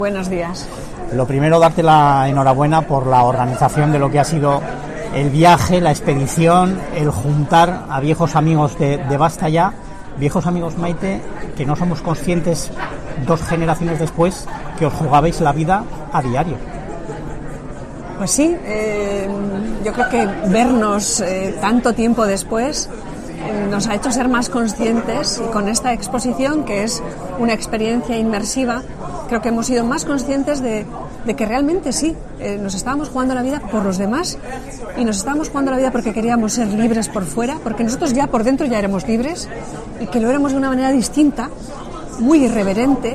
Buenos días. Lo primero, darte la enhorabuena por la organización de lo que ha sido el viaje, la expedición, el juntar a viejos amigos de Basta Ya, viejos amigos, Maite, que no somos conscientes 2 generaciones después que os jugabais la vida a diario. Pues sí, yo creo que vernos tanto tiempo después nos ha hecho ser más conscientes, y con esta exposición, que es una experiencia inmersiva, creo que hemos sido más conscientes de que realmente sí, nos estábamos jugando la vida por los demás, y nos estábamos jugando la vida porque queríamos ser libres por fuera, porque nosotros ya por dentro ya éramos libres, y que lo éramos de una manera distinta, muy irreverente,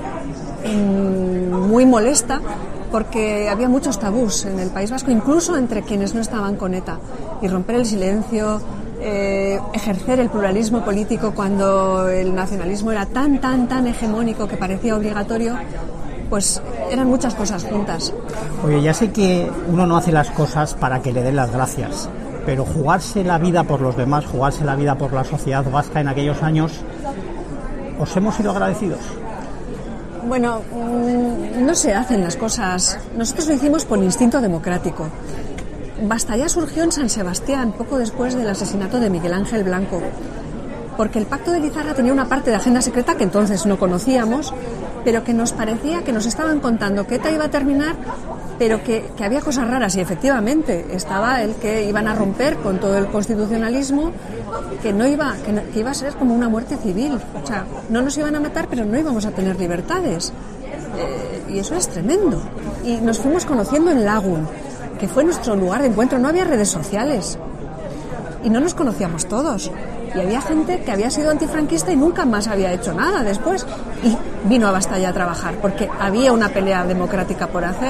muy molesta, porque había muchos tabús en el País Vasco, incluso entre quienes no estaban con ETA, y romper el silencio, ejercer el pluralismo político cuando el nacionalismo era tan hegemónico que parecía obligatorio, pues eran muchas cosas juntas. Oye, ya sé que uno no hace las cosas para que le den las gracias, pero jugarse la vida por los demás, jugarse la vida por la sociedad vasca en aquellos años, ¿os hemos sido agradecidos? Bueno, no se hacen las cosas. Nosotros lo hicimos por instinto democrático. Basta Ya surgió en San Sebastián, poco después del asesinato de Miguel Ángel Blanco, porque el Pacto de Lizarra tenía una parte de agenda secreta que entonces no conocíamos, pero que nos parecía que nos estaban contando que ETA iba a terminar, pero que había cosas raras, y efectivamente estaba el que iban a romper con todo el constitucionalismo, que iba a ser como una muerte civil. O sea, no nos iban a matar, pero no íbamos a tener libertades, y eso es tremendo. Y nos fuimos conociendo en Lagun, que fue nuestro lugar de encuentro. No había redes sociales y no nos conocíamos todos, y había gente que había sido antifranquista y nunca más había hecho nada después, y vino a Basta Ya a trabajar porque había una pelea democrática por hacer.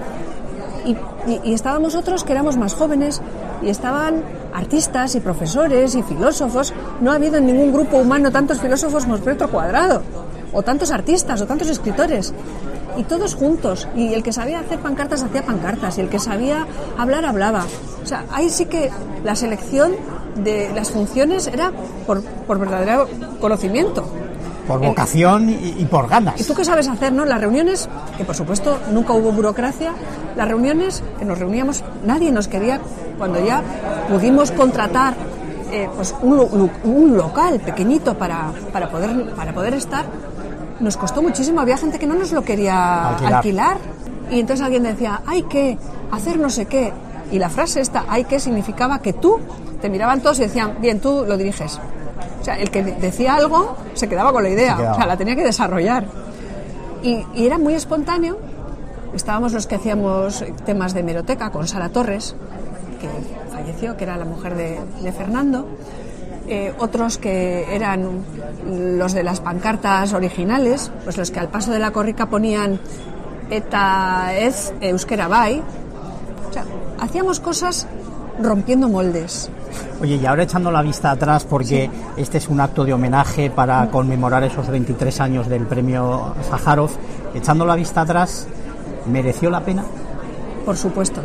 Y estábamos otros que éramos más jóvenes, y estaban artistas y profesores y filósofos. No ha habido en ningún grupo humano tantos filósofos por metro cuadrado, o tantos artistas, o tantos escritores, y todos juntos. Y el que sabía hacer pancartas hacía pancartas, y el que sabía hablar hablaba. O sea, ahí sí que la selección de las funciones era por verdadero conocimiento, por vocación y por ganas. ¿Y tú qué sabes hacer, no? Las reuniones, que por supuesto nunca hubo burocracia, las reuniones que nos reuníamos, nadie nos quería. Cuando ya pudimos contratar pues un local pequeñito para poder estar, nos costó muchísimo. Había gente que no nos lo quería alquilar. Y entonces alguien decía, hay que hacer no sé qué, y la frase esta, hay que, significaba que tú, te miraban todos y decían, bien, tú lo diriges. O sea, el que decía algo se quedaba con la idea, o sea, la tenía que desarrollar. Y era muy espontáneo. Estábamos los que hacíamos temas de hemeroteca con Sara Torres, que falleció, que era la mujer de Fernando. Otros que eran los de las pancartas originales, pues los que al paso de la corrica ponían ETA ez euskera bai. O sea, hacíamos cosas rompiendo moldes. Oye, y ahora echando la vista atrás, porque sí, este es un acto de homenaje para conmemorar esos 23 años del premio Sájarov, echando la vista atrás, ¿mereció la pena? Por supuesto.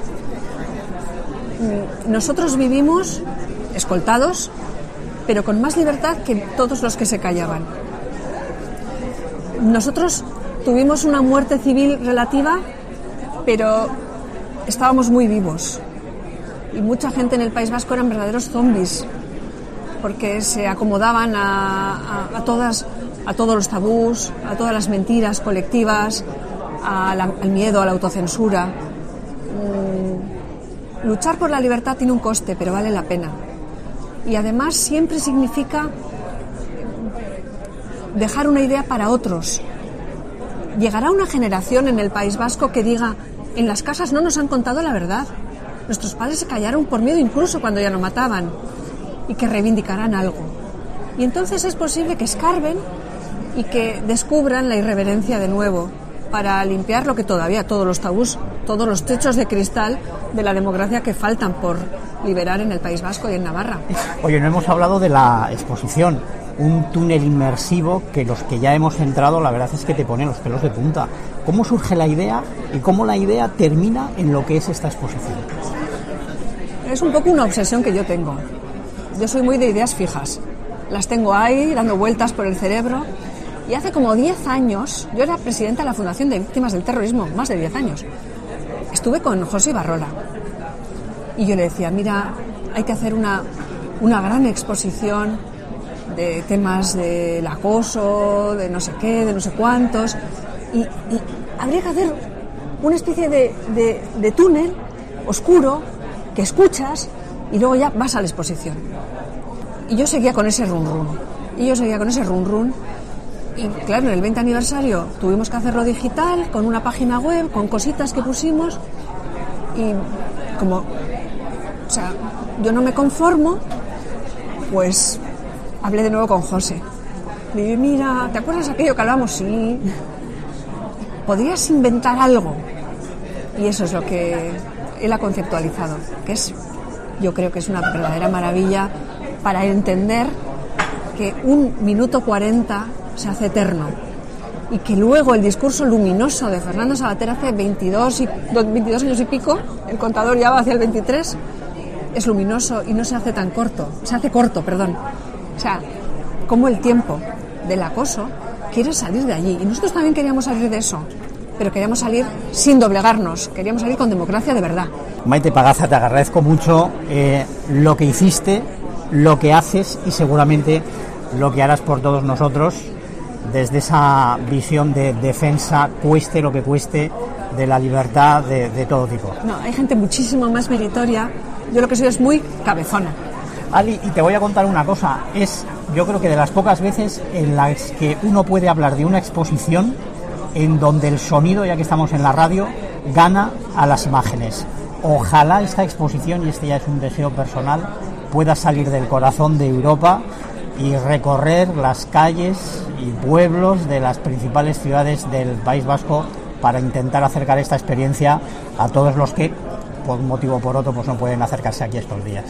Nosotros vivimos escoltados, pero con más libertad que todos los que se callaban. Nosotros tuvimos una muerte civil relativa, pero estábamos muy vivos. Y mucha gente en el País Vasco eran verdaderos zombies, porque se acomodaban a todos los tabús, a todas las mentiras colectivas, al miedo, a la autocensura. Luchar por la libertad tiene un coste, pero vale la pena. Y además siempre significa dejar una idea para otros. Llegará una generación en el País Vasco que diga, en las casas no nos han contado la verdad. Nuestros padres se callaron por miedo incluso cuando ya no mataban, y que reivindicarán algo. Y entonces es posible que escarben y que descubran la irreverencia de nuevo, para limpiar lo que todavía, todos los tabús, todos los techos de cristal de la democracia que faltan por liberar en el País Vasco y en Navarra. Oye, no hemos hablado de la exposición, un túnel inmersivo que los que ya hemos entrado, la verdad es que te pone los pelos de punta. ¿Cómo surge la idea y cómo la idea termina en lo que es esta exposición? Es un poco una obsesión que yo tengo. Yo soy muy de ideas fijas. Las tengo ahí, dando vueltas por el cerebro, Y hace como 10 años, yo era presidenta de la Fundación de Víctimas del Terrorismo, más de 10 años. Estuve con José Ibarrola y yo le decía, mira, hay que hacer una gran exposición de temas del acoso, de no sé qué, de no sé cuántos, y habría que hacer una especie de túnel oscuro que escuchas y luego ya vas a la exposición. Y yo seguía con ese run. Y claro, en el 20 aniversario tuvimos que hacerlo digital, con una página web, con cositas que pusimos, y como, o sea, yo no me conformo, pues hablé de nuevo con José. Le dije, mira, ¿te acuerdas aquello que hablamos? Sí. ¿Podrías inventar algo? Y eso es lo que él ha conceptualizado, que es, yo creo que es una verdadera maravilla para entender que 1 minuto 40 se hace eterno y que luego el discurso luminoso de Fernando Savater hace 22 años y pico, el contador ya va hacia el 23, es luminoso y no se hace tan corto, se hace corto, perdón. O sea, como el tiempo del acoso quiere salir de allí, y nosotros también queríamos salir de eso, pero queríamos salir sin doblegarnos, queríamos salir con democracia de verdad. Maite Pagaza, te agradezco mucho lo que hiciste, lo que haces y seguramente lo que harás por todos nosotros desde esa visión de defensa, cueste lo que cueste, de la libertad de todo tipo. No, hay gente muchísimo más meritoria. Yo lo que soy es muy cabezona. Ali, y te voy a contar una cosa, yo creo que de las pocas veces en las que uno puede hablar de una exposición en donde el sonido, ya que estamos en la radio, gana a las imágenes. Ojalá esta exposición, y este ya es un deseo personal, pueda salir del corazón de Europa y recorrer las calles y pueblos de las principales ciudades del País Vasco para intentar acercar esta experiencia a todos los que, por un motivo o por otro, pues no pueden acercarse aquí estos días.